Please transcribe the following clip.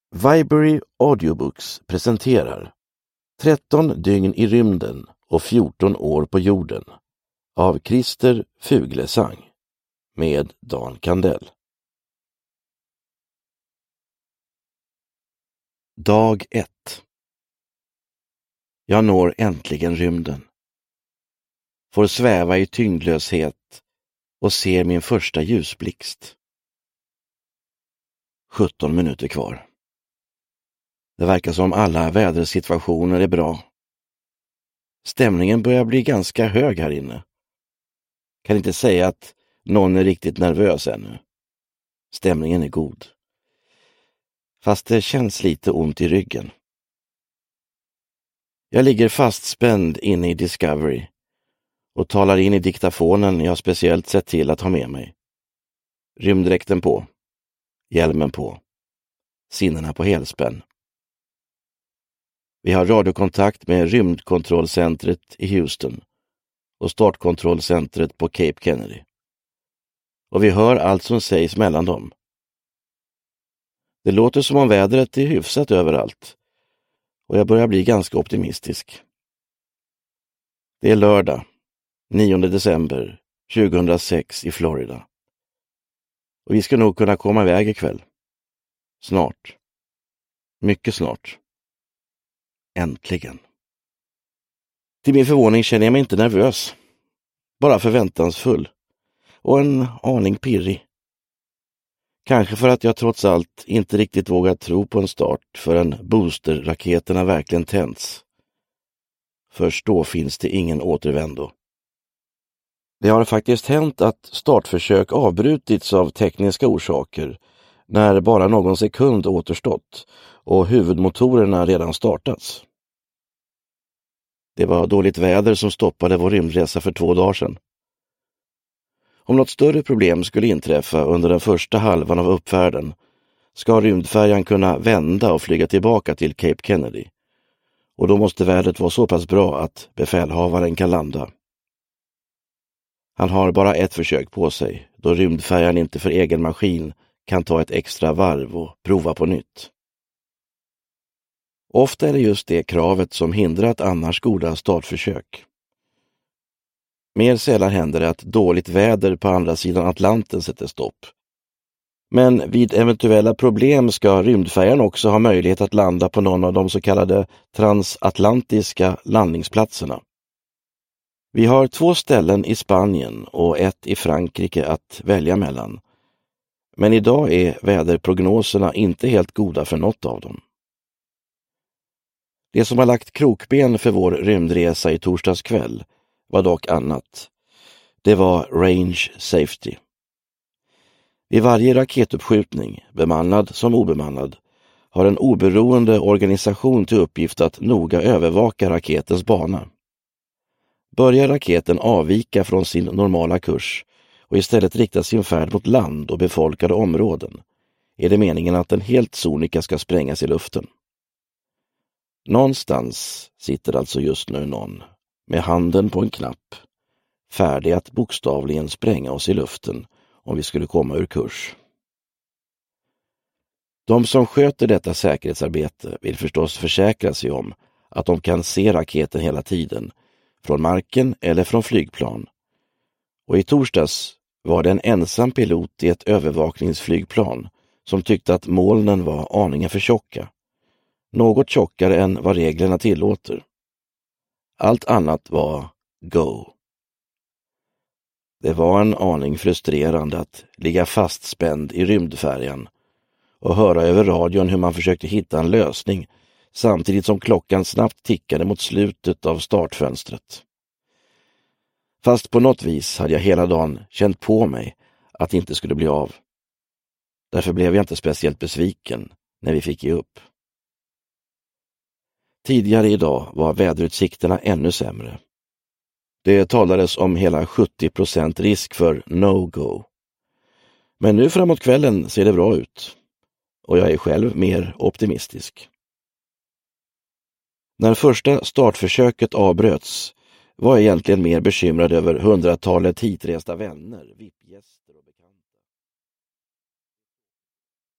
Viberry Audiobooks presenterar 13 dygn i rymden och 14 år på jorden av Christer Fuglesang med Dan Kandell. Dag 1. Jag når äntligen rymden. Får sväva i tyngdlöshet och ser min första ljusblixt. 17 minuter kvar. Det verkar som alla vädersituationer är bra. Stämningen börjar bli ganska hög här inne. Kan inte säga att någon är riktigt nervös ännu. Stämningen är god. Fast det känns lite ont i ryggen. Jag ligger fastspänd inne i Discovery och talar in i diktafonen jag speciellt sett till att ha med mig. Rymddräkten på. Hjälmen på. Sinnena på helspänn. Vi har radiokontakt med rymdkontrollcentret i Houston och startkontrollcentret på Cape Kennedy. Och vi hör allt som sägs mellan dem. Det låter som om vädret är hyfsat överallt och jag börjar bli ganska optimistisk. Det är lördag, 9 december 2006 i Florida. Och vi ska nog kunna komma iväg ikväll. Snart. Mycket snart. Äntligen. Till min förvåning känner jag mig inte nervös. Bara förväntansfull. Och en aning pirrig. Kanske för att jag trots allt inte riktigt vågar tro på en start förrän boosterraketerna verkligen tänds. Först då finns det ingen återvändo. Det har faktiskt hänt att startförsök avbrutits av tekniska orsaker när bara någon sekund återstått och huvudmotorerna redan startats. Det var dåligt väder som stoppade vår rymdresa för 2 dagar sedan. Om något större problem skulle inträffa under den första halvan av uppfärden ska rymdfärjan kunna vända och flyga tillbaka till Cape Kennedy. Och då måste vädret vara så pass bra att befälhavaren kan landa. Han har bara ett försök på sig, då rymdfärjan inte för egen maskin kan ta ett extra varv och prova på nytt. Ofta är det just det kravet som hindrat annars goda startförsök. Mer sällan händer det att dåligt väder på andra sidan Atlanten sätter stopp. Men vid eventuella problem ska rymdfärjan också ha möjlighet att landa på någon av de så kallade transatlantiska landningsplatserna. Vi har 2 ställen i Spanien och 1 i Frankrike att välja mellan. Men idag är väderprognoserna inte helt goda för något av dem. Det som har lagt krokben för vår rymdresa i torsdags kväll var dock annat. Det var range safety. Vid varje raketuppskjutning, bemannad som obemannad, har en oberoende organisation till uppgift att noga övervaka raketens bana. Börjar raketen avvika från sin normala kurs och istället rikta sin färd mot land och befolkade områden, är det meningen att den helt sonika ska sprängas i luften. Någonstans sitter alltså just nu någon med handen på en knapp, färdig att bokstavligen spränga oss i luften om vi skulle komma ur kurs. De som sköter detta säkerhetsarbete vill förstås försäkra sig om att de kan se raketen hela tiden, från marken eller från flygplan. Och i torsdags var det en ensam pilot i ett övervakningsflygplan som tyckte att molnen var aningen för tjocka. Något tjockare än vad reglerna tillåter. Allt annat var go. Det var en aning frustrerande att ligga fastspänd i rymdfärjan och höra över radion hur man försökte hitta en lösning samtidigt som klockan snabbt tickade mot slutet av startfönstret. Fast på något vis hade jag hela dagen känt på mig att det inte skulle bli av. Därför blev jag inte speciellt besviken när vi fick ge upp. Tidigare idag var väderutsikterna ännu sämre. Det talades om hela 70% risk för no-go. Men nu framåt kvällen ser det bra ut. Och jag är själv mer optimistisk. När första startförsöket avbröts var jag egentligen mer bekymrad över 100-talet hitresta vänner, VIP-gäster och